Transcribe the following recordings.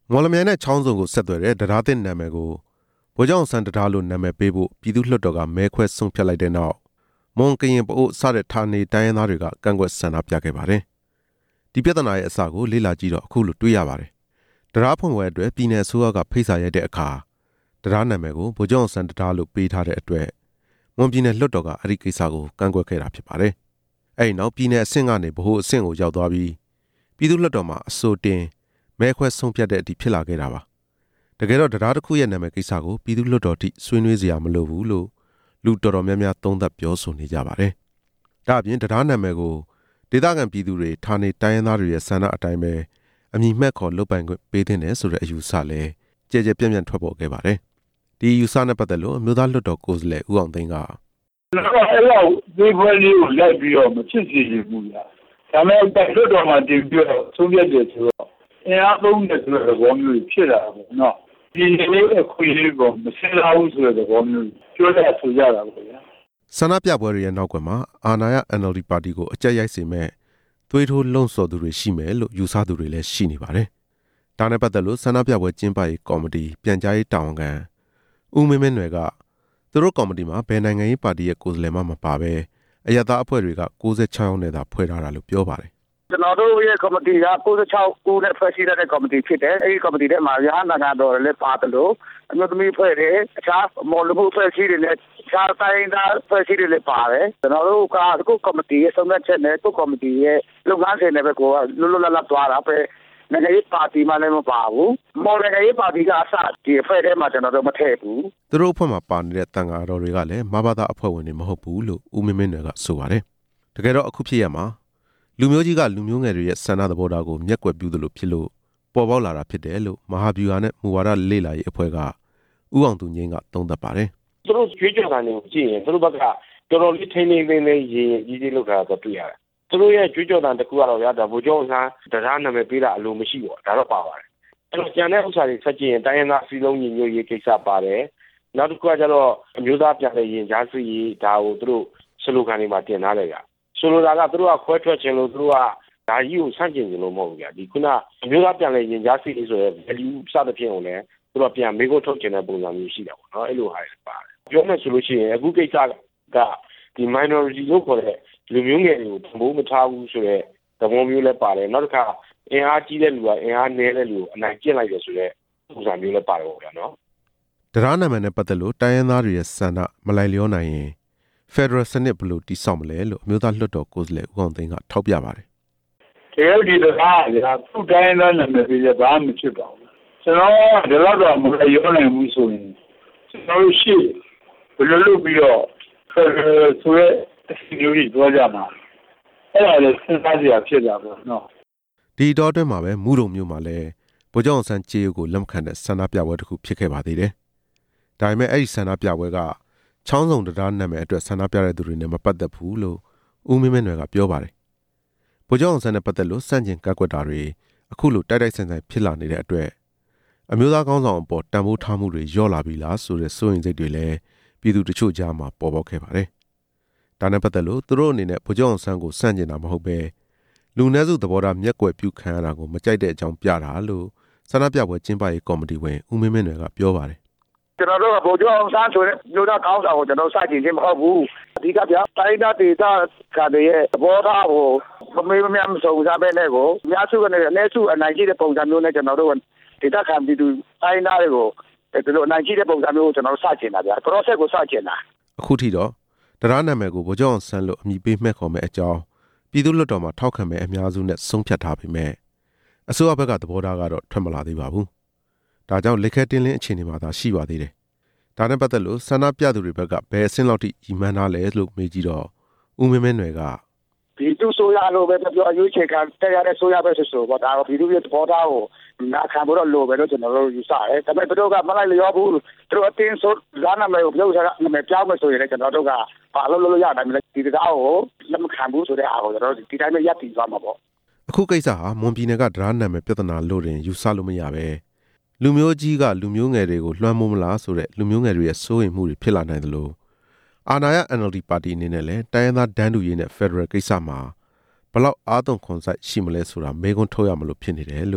မော်လမြိုင်နဲ့ချောင်းစုံကိုဆက်သွယ်တဲ့တရားသစ်နာမည်ကိုဗိုလ်ချုပ်အောင်ဆန်းတရားလို့နာမည်ပေးဖို့ပြည်သူ့လွှတ်တော်ကမဲခွဲဆုံးဖြတ်လိုက်တဲ့နောက်မွန်ကရင်ပအို့စတဲ့ဌာနေတိုင်းရင်းသားတွေကကန့်ကွက်ဆန္ဒပြခဲ့ပါတယ်။ဒီပြဿနာရဲ့အစကိုလေ့လာကြည့်တော့အခုလိုတွေ့ရပါတယ်။တရားဖွင့်ပွဲအတွက်ပြည်내အစိုးရကဖိတ်စာရိုက်တဲ့အခါတရားနာမည်ကိုဗိုလ်ချုပ်အောင်ဆန်းတရားလို့ပေးထားတဲ့အတွက်မွန်ပြည်နယ်လွှတ်တော်ကအဲ့ဒီကိစ္စကိုကန့်ကွက်ခဲ့တာဖြစ်ပါတယ်။အဲ့ဒီနောက်ပြည်내အဆင့်ကနေဗဟိုအဆင့်ကိုရောက်သွားပြီးပြည်သူ့လွှတ်တော်မှာအဆိုတင်မဲခွဲဆုံးဖြတ်တဲ့အထိဖြစ်လာခဲ့တာပါတကယ်တော့တရားတစ်ခုရဲ့နာမည်ကိစ္စကိုပြည်သူ့လွှတ်တော်ထိဆွေးနွေးစရာမလိုဘူးလို့လူတော်တော်များများသုံးသပ်ပြောဆိုနေကြပါတယ်ဒါအပြင်တရားနာမည်ကိုဒေသခံပြည်သူတွေဌာနေတိုင်းရင်းသားတွေရဲ့ဆန္ဒအတိုင်းပဲအမည်မှတ်ခေါ်လုပ်ပိုင်ခွင့်ပေးတဲ့ဆိုတဲ့အယူဆလည်းကြဲကြဲပြန့်ပြန့်ထွက်ပေါ်ခဲ့ပါတယ်ဒီအယူဆနဲ့ပတ်သက်လို့အမျိုးသားလွှတ်တော်ကိုယ်စားလှယ်ဦးအောင်သိန်းကအဲ့တော့ဒီဘက်လေးကိုလိုက်ပြီးတော့မဖြစ်စေချင်ဘူးလားဒါမဲ့လွှတ်တော်မှာတင်ပြီးတော့ဆုံးဖြတ်တယ်ဆိုတော့အင်အားသုံးတဲ့ဆိုတဲ့သဘောမျိုးဖြစ်လာတာပေါ့နော်ဒီလိုအခွင့်အရေးကိုမစင်လာဘူးဆိုတဲ့သဘောမျိုးပြောရဆိုကြတာပေါ့ဗျာဆန္ဒပြပွဲတွေရဲ့နောက်ကွယ်မှာအာဏာရ NLD ပါတီကိုအကြက်ရိုက်စေမဲ့သွေးထိုးလှုံ့ဆော်သူတွေရှိမယ်လို့ယူဆသူတွေလည်းရှိနေပါတယ်ဒါနဲ့ပတ်သက်လို့ဆန္ဒပြပွဲကျင်းပရေးကော်မတီပြန်ကြားရေးတာဝန်ခံဦးမင်းမင်းနွယ်ကသူတို့ကော်မတီမှာဘယ်နိုင်ငံရေးပါတီရဲ့ကိုယ်စားလှယ်မှမပါဘဲအရသာအဖွဲ့တွေက96ယောက်နဲ့သာဖွဲ့ထားတာလို့ပြောပါတယ်ကျွန်တော်တို့ရဲ့ကော်မတီက96ဦးနဲ့ဖွဲ့စည်းတဲ့ကော်မတီဖြစ်တယ်။အဲဒီကော်မတီထဲမှာရဟန်းနိုင်ငံတော်လည်းပါတယ်လို့အမျိုးသမီးဖွဲ့တယ်အခြားမော်လမှုဖွဲ့စည်းတယ်လည်းအခြားတိုင်းသားဖွဲ့စည်းတယ်လည်းပါတယ်။ကျွန်တော်တို့ကအခုကော်မတီရဲ့ဆုံးဖြတ်ချက်နဲ့အခုကော်မတီရဲ့လုပ်ငန်းစဉ်တွေပဲကိုလွတ်လွတ်လပ်လပ်သွားတာပဲနိုင်ငံရေးပါတီမှလည်းမပါဘူး။မော်နိုင်ငံရေးပါတီကအစဒီအဖွဲ့ထဲမှာကျွန်တော်တို့မထည့်ဘူး။သူတို့အဖွဲ့မှာပါနေတဲ့တန်ဃာတော်တွေကလည်းမဘာသာအဖွဲ့ဝင်တွေမဟုတ်ဘူးလို့ဦးမင်းမင်းတွေကဆိုပါတယ်။တကယ်တော့အခုဖြစ်ရမှာလူမျိုးကြီးကလူမျိုးငယ်တွေရဲ့ဆန္ဒသဘောထားကိုမျက်ကွယ်ပြုသလိုဖြစ်လို့ပေါ်ပေါက်လာတာဖြစ်တယ်လို့မဟာဗျူဟာနဲ့မူဝါဒလေ့လာရေးအဖွဲ့ကဦးအောင်သူငိမ့်ကသုံးသပ်ပါတယ်။သူတို့ကြွေးကြော်တာတွေကိုကြည့်ရင်သူတို့ဘက်ကတော်တော်လေးထိန်းထိန်းသိမ်းသိမ်းရေးကြီးလုပ်တာတော့တွေ့ရတယ်။သူတို့ရဲ့ကြွေးကြော်တာတစ်ခုကတော့ရတာဗိုလ်ချုပ်အောင်ဆန်းတရားနာမည်ပေးတာအလိုမရှိဘူး။ဒါတော့ပါပါတယ်။အဲ့တော့ကျန်တဲ့ဥစ္စာတွေဆက်ကြည့်ရင်တိုင်းရင်းသားစီလုံးညီညွတ်ရေးကိစ္စပါတယ်။နောက်တစ်ခုကကျတော့အမျိုးသားပြန်လည်ရင်ကြားစုရေးဒါကိုသူတို့စလိုဂန်တွေမှာတင်ထားလိုက်တာဆိုလိုတာကသူတို့ကခွဲထွက်ခြင်းလို့သူတို့ကဒါကြီးကိုဆန့်ကျင်ခြင်းလို့မဟုတ်ဘူးဗျာဒီခုနအမျိုးသားပြန်လည်ရင်ကြားစီဆိုတဲ့ value စသဖြင့်ကိုလည်းသူတို့ပြန်မေးဖို့ထုတ်ခြင်းတဲ့ပုံစံမျိုးရှိတာပေါ့နော်အဲ့လိုဟာတွေပါတယ်ပြောမယ်ဆိုလို့ရှိရင်အခုကိစ္စကဒီ minority လို့ခေါ်တဲ့လူမျိုးငယ်တွေကိုဘိုးမထားဘူးဆိုတဲ့သဘောမျိုးလည်းပါတယ်နောက်တစ်ခါအင်အားကြီးတဲ့လူကအင်အားနည်းတဲ့လူကိုအနိုင်ကျင့်လိုက်တယ်ဆိုတဲ့ပုံစံမျိုးလည်းပါတယ်ပေါ့ဗျာနော်တရားနာမည်နဲ့ပတ်သက်လို့တိုင်းရင်းသားတွေရဲ့ဆန္ဒမလိုက်လျောနိုင်ရင်Federal စနစ်ဘယ်လိုတည်ဆောက်မလဲလို့အမျိုးသားလွှတ်တော်ကိုယ်စားလှယ်ဦးအောင်သိန်းကထောက်ပြပါတယ်။တရားဒီတရားကသူ့တိုင်းသားနာမည်တွေဘာမှမဖြစ်ပါဘူး။ကျွန်တော်ဒီလောက်တော့မရောနိုင်ဘူးဆိုရင်ကျွန်တော်ရှိဘယ်လိုလုပ်ပြီးတော့ဆိုရဲအစီအစဉ်တွေပြောကြမှာ။အဲ့ဒါလည်းစဉ်းစားစရာဖြစ်တာပေါ့နော်။ဒီတော့အတွင်းမှာပဲမူတုံမျိုးမှာလည်းဗိုလ်ချုပ်အောင်ဆန်းကြေးရုပ်ကိုလက်မခံတဲ့ဆန္ဒပြပွဲတစ်ခုဖြစ်ခဲ့ပါသေးတယ်။ဒါပေမဲ့အဲ့ဒီဆန္ဒပြပွဲကချောင်းစုံတရားနာမည်အတွက်ဆန္ဒပြတဲ့သူတွေနဲ့မပတ်သက်ဘူးလို့ဦးမင်းမင်းတွေကပြောပါတယ်။ဗိုလ်ချုပ်အောင်ဆန်းနဲ့ပတ်သက်လို့စန့်ကျင်ကန့်ကွက်တာတွေအခုလိုတိုက်တိုက်ဆိုင်ဆိုင်ဖြစ်လာနေတဲ့အတွက်အမျိုးသားကောင်းဆောင်အပေါ်တန်ဖိုးထားမှုတွေလျော့လာပြီလားဆိုတဲ့စိုးရိမ်စိတ်တွေလည်းပြည်သူတချို့ကြားမှာပေါ်ပေါက်ခဲ့ပါတယ်။ဒါနဲ့ပတ်သက်လို့သူတို့အနေနဲ့ဗိုလ်ချုပ်အောင်ဆန်းကိုစန့်ကျင်တာမဟုတ်ပဲလူနည်းစုသဘောထားမျက်ကွယ်ပြုခံရတာကိုမကြိုက်တဲ့အကြောင်းပြတာလို့ဆန္ဒပြပွဲကျင်းပရေးကော်မတီဝင်ဦးမင်းမင်းတွေကပြောပါတယ်ကျွန်တော်တို့ကဗိုလ်ချုပ်အောင်ဆန်းဆိုတဲ့မျိုးသားကောင်းဆောင်ကိုကျွန်တော်စကြင်ခြင်းမဟုတ်ဘူးအဓိကပြတိုင်းဒေသကတည်းရဲ့သဘောထားကိုမမေးမမြတ်မစုံစားပဲနဲ့ကိုအများစုကနေအနည်းစုအနိုင်ကျင့်တဲ့ပုံစံမျိုးနဲ့ကျွန်တော်တို့ဒေသခံပြည်သူတိုင်းသားတွေကိုဒီလိုအနိုင်ကျင့်တဲ့ပုံစံမျိုးကိုကျွန်တော်စကြင်တာဗျာ process ကိုစကြင်တာအခုထိတော့တရားနာမည်ကိုဗိုလ်ချုပ်အောင်ဆန်းလို့အမည်ပေးမှတ်ခေါ်မဲ့အကြောင်းပြည်သူ့လွှတ်တော်မှာထောက်ခံမဲ့အများစုနဲ့ဆုံးဖြတ်ထားပေမဲ့အစိုးရဘက်ကသဘောထားကတော့ထွက်မလာသေးပါဘူးဒါကြောင့်လက်ခဲတင်းလင်းအခြေအနေမှာသာရှိပါသေးတယ်ဒါနဲ့ပတ်သက်လို့ဆန္ဒပြသူတွေဘက်ကဘယ်အဆင့်လောက်ထိညီမှန်းထားလဲလို့မေးကြည့်တော့ဦးမင်းမင်းတွေကပြည်သူဆိုရလို့ပဲပြောအရွေးချယ်ခံတက်ရတဲ့ဆိုရပဲဆိုတော့ဒါတော့ပြည်သူရဲ့သဘောထားကိုနာခံဖို့တော့လိုပဲလို့ကျွန်တော်တို့ယူဆတယ်ဒါပေမဲ့သူတို့ကမလိုက်လျောဘူးသူတို့အတင်းဆိုဇာနာမဲကိုပြောစားနာမဲပြောင်းမယ်ဆိုရင်လည်းကျွန်တော်တို့ကဘာလို့ရနိုင်မလဲဒီတရားကိုလက်မခံဘူးဆိုတဲ့အားကိုကျွန်တော်တို့ဒီတိုင်းပဲရပ်တည်သွားမှာပေါ့အခုကိစ္စဟာမွန်ပြည်နယ်ကတရားနာမဲပြဿနာလို့တင်ယူဆလို့မရပဲလူမျိုးကြီးကလူမျိုးငယ်တွေကိုလွှမ်းမိုးမလားဆိုတဲ့လူမျိုးငယ်တွေရဲ့စိုးရိမ်မှုတွေဖြစ်လာနိုင်တယ်လို့အာဏာရ NLD ပါတီအနေနဲ့လည်းတိုင်းရင်းသားဒန်းတူရေးနဲ့ Federal ကိစ္စမှာဘလောက်အားသွန်ခွန်စိုက်ရှိမလဲဆိုတာမေးခွန်းထုတ်ရမလို့ဖြစ်နေတယ်လို့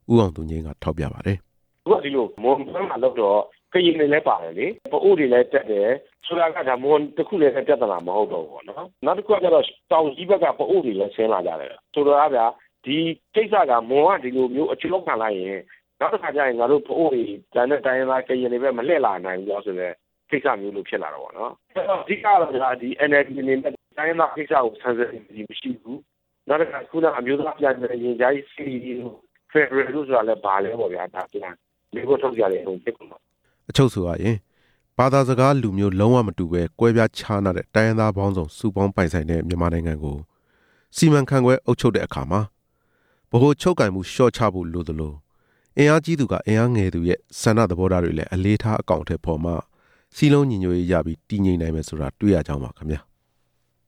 ဦးအောင်သူငင်းကထောက်ပြပါတယ်။သူကဒီလိုမွန်ဘက်မှာလို့တော့ကရင်တွေလည်းပါတယ်လေပအိုးတွေလည်းတက်တယ်ဆိုတာကဒါမွန်တစ်ခုလည်းပြဿနာမဟုတ်တော့ဘူးနော်နောက်တစ်ခုကတော့တောင်ကြီးဘက်ကပအိုးတွေလည်းဆင်းလာကြတယ်ဆိုတော့ဗျာဒီကိစ္စကမွန်ကဒီလိုမျိုးအကျိုးခံလိုက်ရင်နောက်တစ်ခါကျရင်ငါတို့ပအိုးတွေတန်းတဲ့တိုင်းသားကရင်တွေပဲမလှည့်လာနိုင်ဘူးလို့ဆိုတဲ့ကိစ္စမျိုးလို့ဖြစ်လာတော့ဗောနော်အဲ့တော့အဓိကတော့ဒါဒီ NLD အနေနဲ့တိုင်းသားကိစ္စကိုဆန်းစစ်နေမရှိဘူးနောက်တစ်ခါခုနအမျိုးသားပြန်ပြန်ရင်ကြားရေးစီဖက်ဒရယ်လို့ဆိုတာလည်းဘာလဲပေါ့ဗျာဒါပြန်ဒီကိုထုတ်ကြတယ်ဟိုဖြစ်ကုန်တော့အချုပ်ဆိုရရင်ဘာသာစကားလူမျိုးလုံးဝမတူပဲကွဲပြားခြားနားတဲ့တိုင်းရင်းသားပေါင်းစုံစုပေါင်းပိုင်ဆိုင်တဲ့မြန်မာနိုင်ငံကိုစီမံခန့်ခွဲအုပ်ချုပ်တဲ့အခါမှာဗဟိုချုပ်ကင်မှုရှော့ချဖို့လိုသလိုအင်အားကြီးသူကအင်အားငယ်သူရဲ့ဆန္ဒသဘောထားတွေလည်းအလေးထားအကောင့်ထဲပေါ်မှာစီလုံးညီညွတ်ရေးရပြီးတည်ငြိမ်နိုင်မယ်ဆိုတာတွေ့ရကြောင်းပါခင်ဗျာ